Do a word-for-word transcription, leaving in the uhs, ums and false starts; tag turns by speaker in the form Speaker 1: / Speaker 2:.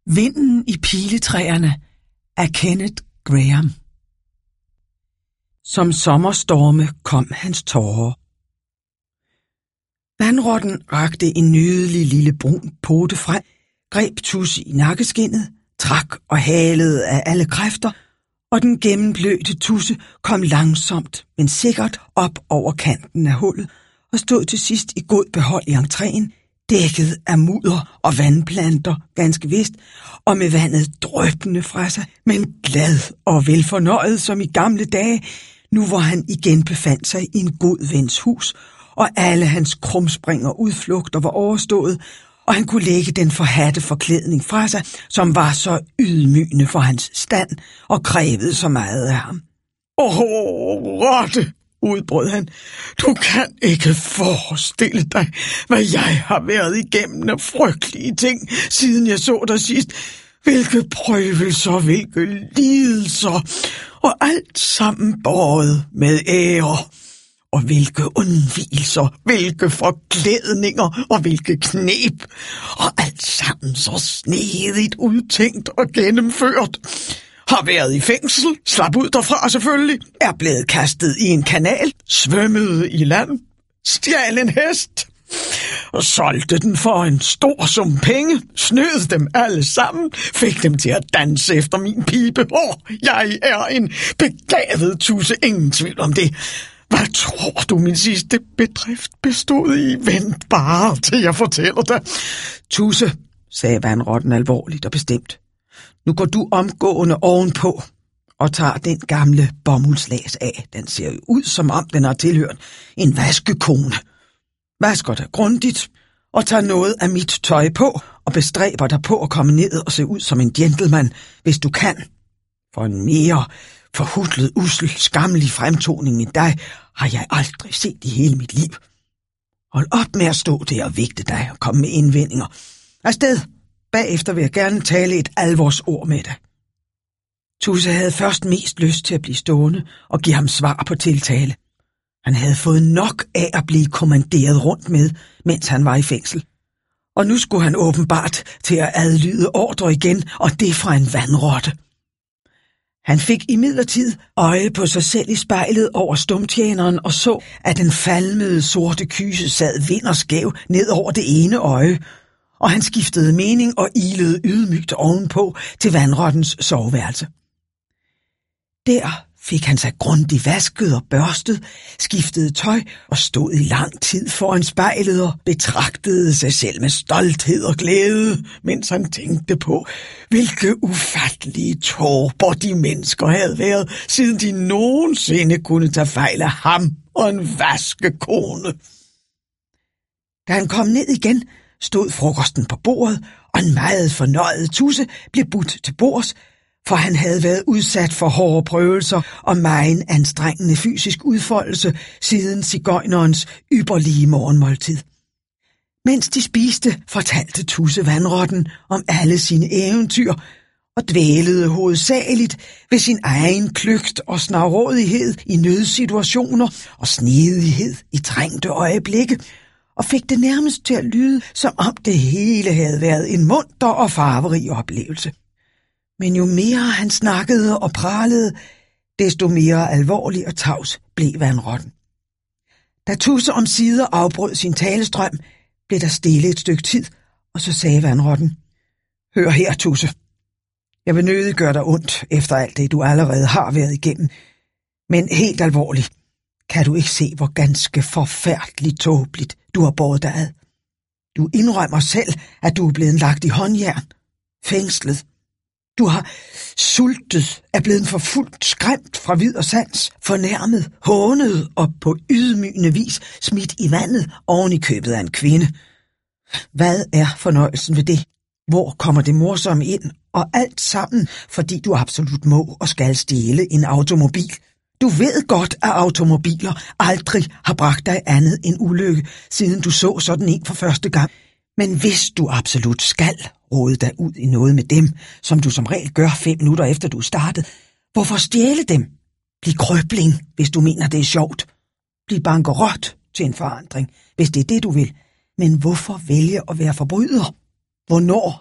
Speaker 1: Vinden i piletræerne af Kenneth Grahame. Som sommerstorme kom hans tårer. Vandrotten rakte en nydelig lille brun pote frem, greb Tudse i nakkeskindet, trak og halede af alle kræfter, og den gennemblødte Tudse kom langsomt, men sikkert op over kanten af hullet og stod til sidst i god behold i entréen, dækket af mudder og vandplanter, ganske vist, og med vandet dryppende fra sig, men glad og velfornøjet som i gamle dage, nu hvor han igen befandt sig i en god vens hus, og alle hans krumspring og udflugter var overstået, og han kunne lægge den forhatte forklædning fra sig, som var så ydmygende for hans stand og krævede så meget af ham. Åh, rotte, udbrød han. Du kan ikke forestille dig, hvad jeg har været igennem af frygtelige ting, siden jeg så dig sidst. Hvilke prøvelser, hvilke lidelser, og alt sammen båret med ære. Og hvilke undvigelser, hvilke forklædninger og hvilke knep, og alt sammen så snedigt udtænkt og gennemført. Har været i fængsel, slap ud derfra selvfølgelig, er blevet kastet i en kanal, svømmede i land, stjal en hest, og solgte den for en stor sum penge, snød dem alle sammen, fik dem til at danse efter min pibe. Åh, jeg er en begavet Tudse, ingen tvivl om det. Hvad tror du, min sidste bedrift bestod i? Vent bare, til jeg fortæller dig. Tudse, sagde vandrotten alvorligt og bestemt. Nu går du omgående ovenpå og tager den gamle bomuldslags af. Den ser jo ud, som om den har tilhørt en vaskekone. Vasker dig grundigt og tager noget af mit tøj på og bestræber dig på at komme ned og se ud som en gentleman, hvis du kan. For en mere forhutlet, ussel, skammelig fremtoning end dig har jeg aldrig set i hele mit liv. Hold op med at stå der og vægte dig og komme med indvendinger. Afsted! Bagefter vil jeg gerne tale et alvorsord med dig. Tudse havde først mest lyst til at blive stående og give ham svar på tiltale. Han havde fået nok af at blive kommanderet rundt med, mens han var i fængsel. Og nu skulle han åbenbart til at adlyde ordre igen, og det fra en vandrotte. Han fik imidlertid øje på sig selv i spejlet over stumtjeneren og så, at den falmede sorte kyse sad vind og skæv ned over det ene øje, og han skiftede mening og ilede ydmygt ovenpå til vandrottens soveværelse. Der fik han sig grundigt vasket og børstet, skiftede tøj og stod i lang tid foran spejlet og betragtede sig selv med stolthed og glæde, mens han tænkte på, hvilke ufattelige tåber de mennesker havde været, siden de nogensinde kunne tage fejl af ham og en vaskekone. Da han kom ned igen, stod frokosten på bordet, og en meget fornøjet Tudse blev budt til bords, for han havde været udsat for hårde prøvelser og megen anstrengende fysisk udfoldelse siden sigøjnerens ypperlige morgenmåltid. Mens de spiste, fortalte Tudse vandrotten om alle sine eventyr og dvælede hovedsageligt ved sin egen kløgt og snarrådighed i nødsituationer og snedighed i trængte øjeblikke, og fik det nærmest til at lyde, som om det hele havde været en munter og farverig oplevelse. Men jo mere han snakkede og pralede, desto mere alvorlig og tavs blev vandrotten. Da Tudse omsider afbrød sin talestrøm, blev der stille et stykke tid, og så sagde vandrotten: Hør her, Tudse. Jeg vil nødig gøre dig ondt efter alt det, du allerede har været igennem. Men helt alvorligt, kan du ikke se, hvor ganske forfærdeligt tåbeligt du har båret dig ad? Du indrømmer selv, at du er blevet lagt i håndjern, fængslet. Du har sultet, er blevet forfulgt, skræmt fra vid og sans, fornærmet, hånet og på ydmygende vis smidt i vandet oven i købet af en kvinde. Hvad er fornøjelsen ved det? Hvor kommer det morsomme ind? Og alt sammen, fordi du absolut må og skal stjæle en automobil. Du ved godt, at automobiler aldrig har bragt dig andet end ulykke, siden du så sådan en for første gang. Men hvis du absolut skal rode dig ud i noget med dem, som du som regel gør fem minutter efter du er startet, hvorfor stjæle dem? Bliv krøbling, hvis du mener, det er sjovt. Bliv bankerot til en forandring, hvis det er det, du vil. Men hvorfor vælge at være forbryder? Hvornår